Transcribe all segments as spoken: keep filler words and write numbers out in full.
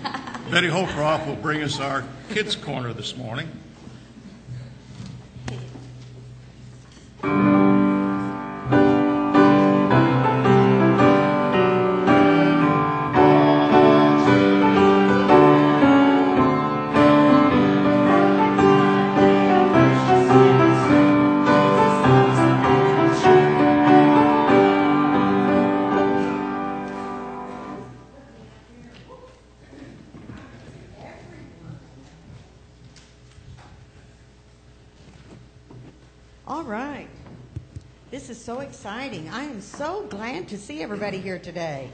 Betty Holcroft will bring us our Kids Corner this morning. All right. This is so exciting. I am so glad to see everybody here today.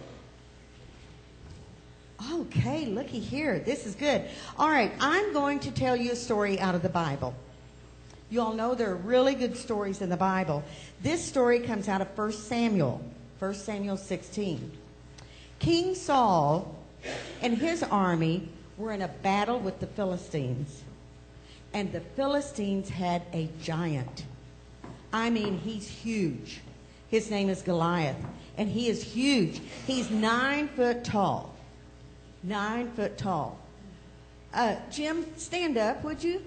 Okay, looky here. This is good. All right, I'm going to tell you a story out of the Bible. You all know there are really good stories in the Bible. This story comes out of First Samuel, First Samuel sixteen. King Saul and his army were in a battle with the Philistines. And the Philistines had a giant. I mean, he's huge. His name is Goliath, and he is huge. He's nine foot tall. Nine foot tall. Uh, Jim, stand up, would you?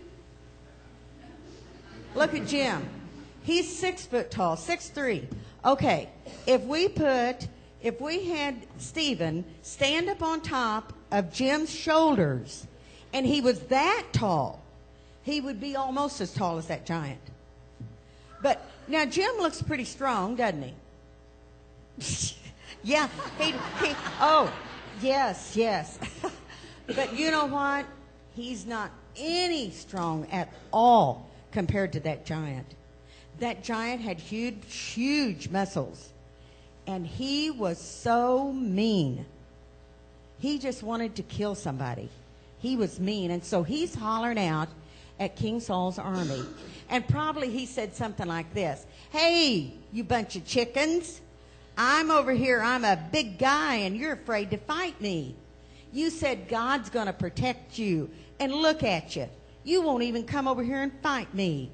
Look at Jim. He's six foot tall, six three. Okay, if we put, if we had Stephen stand up on top of Jim's shoulders, and he was that tall, he would be almost as tall as that giant. But now Jim looks pretty strong, doesn't he? Yeah, he, he, oh, yes, yes. But you know what? He's not any strong at all compared to that giant. That giant had huge, huge muscles. And he was so mean. He just wanted to kill somebody. He was mean. And so he's hollering out at King Saul's army. And probably he said something like this. Hey, you bunch of chickens. I'm over here. I'm a big guy, and you're afraid to fight me. You said God's going to protect you. And look at you. You won't even come over here and fight me.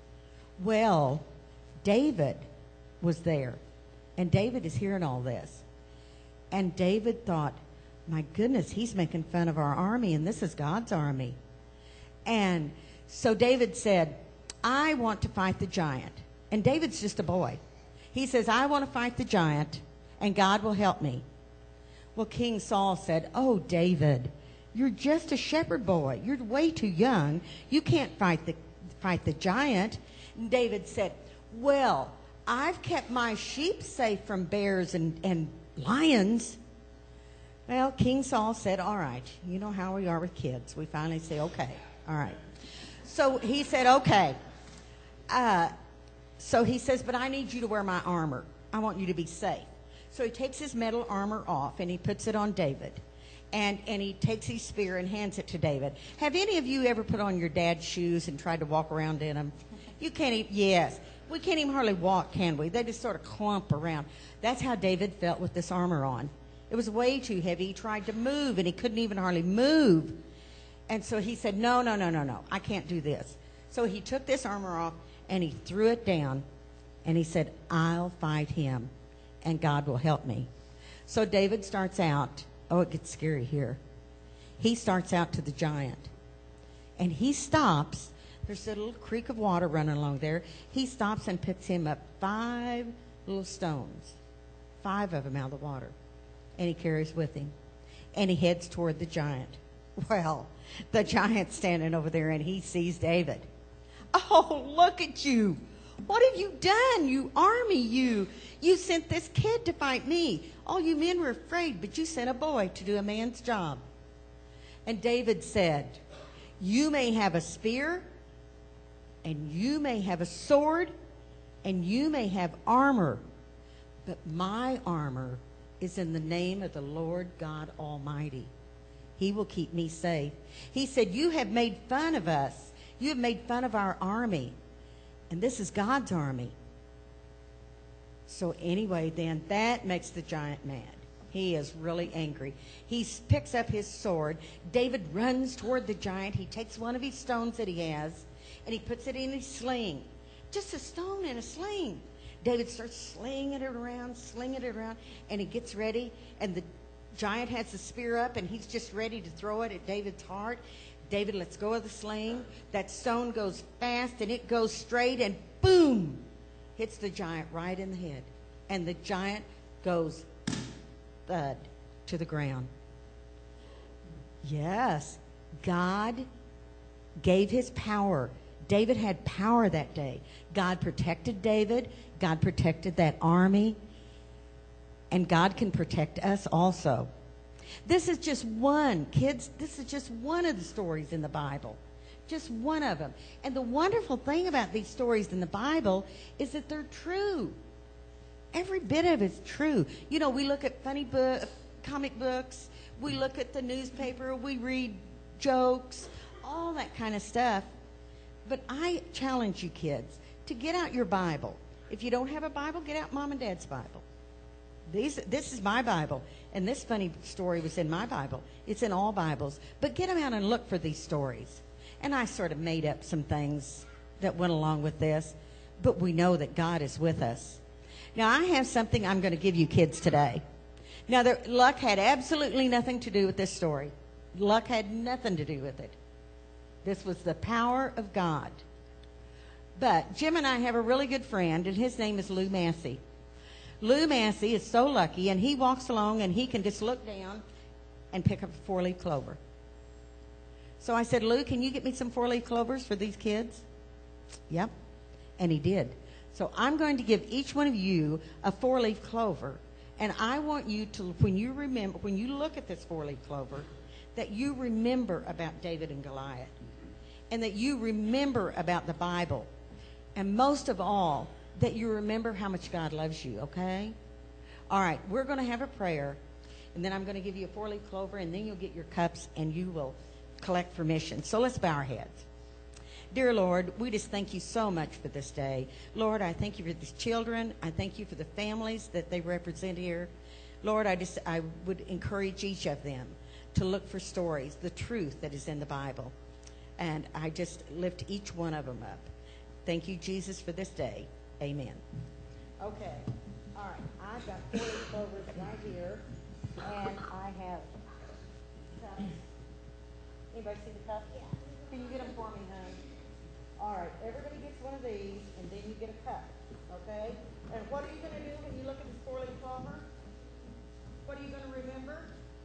Well, David was there. And David is hearing all this. And David thought, my goodness, he's making fun of our army, and this is God's army. And so David said, I want to fight the giant. And David's just a boy. He says, I want to fight the giant, and God will help me. Well, King Saul said, oh, David, you're just a shepherd boy. You're way too young. You can't fight the, fight the giant. And David said, well, I've kept my sheep safe from bears and, and lions. Well, King Saul said, all right, you know how we are with kids. We finally say, okay, all right. So he said, okay. Uh, so he says, but I need you to wear my armor. I want you to be safe. So he takes his metal armor off, and he puts it on David. And, and he takes his spear and hands it to David. Have any of you ever put on your dad's shoes and tried to walk around in them? You can't even, yes. We can't even hardly walk, can we? They just sort of clump around. That's how David felt with this armor on. It was way too heavy. He tried to move, and he couldn't even hardly move. And so he said, no, no, no, no, no. I can't do this. So he took this armor off, and he threw it down, and he said, I'll fight him, and God will help me. So David starts out. Oh, it gets scary here. He starts out to the giant, and he stops. There's a little creek of water running along there. He stops and picks him up five little stones, five of them out of the water, and he carries with him, and he heads toward the giant. Well, the giant's standing over there, and he sees David. Oh, look at you. What have you done, you army, you? You sent this kid to fight me. All you men were afraid, but you sent a boy to do a man's job. And David said, you may have a spear, and you may have a sword, and you may have armor, but my armor is in the name of the Lord God Almighty. He will keep me safe. He said, you have made fun of us. You have made fun of our army. And this is God's army. So anyway, then, that makes the giant mad. He is really angry. He picks up his sword. David runs toward the giant. He takes one of his stones that he has, and he puts it in his sling. Just a stone in a sling. David starts slinging it around, slinging it around, and he gets ready, and the giant has the spear up, and he's just ready to throw it at David's heart. David lets go of the sling. That stone goes fast, and it goes straight, and boom, hits the giant right in the head. And the giant goes thud to the ground. Yes, God gave his power. David had power that day. God protected David. God protected that army. And God can protect us also. This is just one, kids, this is just one of the stories in the Bible. Just one of them. And the wonderful thing about these stories in the Bible is that they're true. Every bit of it's true. You know, we look at funny book, comic books. We look at the newspaper. We read jokes, all that kind of stuff. But I challenge you kids to get out your Bible. If you don't have a Bible, get out Mom and Dad's Bible. These, this is my Bible, and this funny story was in my Bible. It's in all Bibles. But get them out and look for these stories. And I sort of made up some things that went along with this, but we know that God is with us. Now, I have something I'm going to give you kids today. Now, there, luck had absolutely nothing to do with this story. Luck had nothing to do with it. This was the power of God. But Jim and I have a really good friend, and his name is Lou Massey. Lou Massey is so lucky, and he walks along, and he can just look down and pick up a four-leaf clover. So I said, Lou, can you get me some four-leaf clovers for these kids? Yep. And he did. So I'm going to give each one of you a four-leaf clover, and I want you to, when you remember, when you look at this four-leaf clover, that you remember about David and Goliath, and that you remember about the Bible, and most of all, that you remember how much God loves you, okay? All right, we're going to have a prayer, and then I'm going to give you a four-leaf clover, and then you'll get your cups, and you will collect for mission. So let's bow our heads. Dear Lord, we just thank you so much for this day. Lord, I thank you for these children. I thank you for the families that they represent here. Lord, I just I would encourage each of them to look for stories, the truth that is in the Bible. And I just lift each one of them up. Thank you, Jesus, for this day. Amen. Okay. All right. I've got four clovers right here, and I have cups. Anybody see the cups? Yeah. Can you get them for me, hon? All right. Everybody gets one of these, and then you get a cup. Okay? And what are you going to do when you look at this four-leaf clover? What are you going to remember?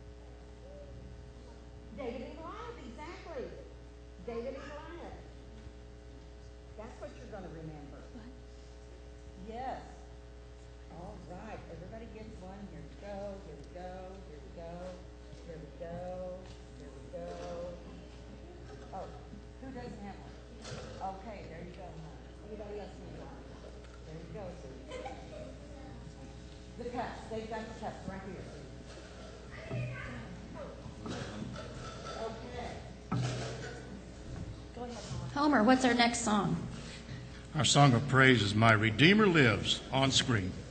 David and Goliath, exactly. David and Goliath. That's what you're going to remember. What? Yes. All right. Everybody gets one. Here we go. Here we go. Here we go. Here we go. Here we go. Oh, who doesn't have one? Okay, there you go. Anybody else need one? There you go. The cups. They've got the cups right here. Homer, what's our next song? Our song of praise is My Redeemer Lives on screen.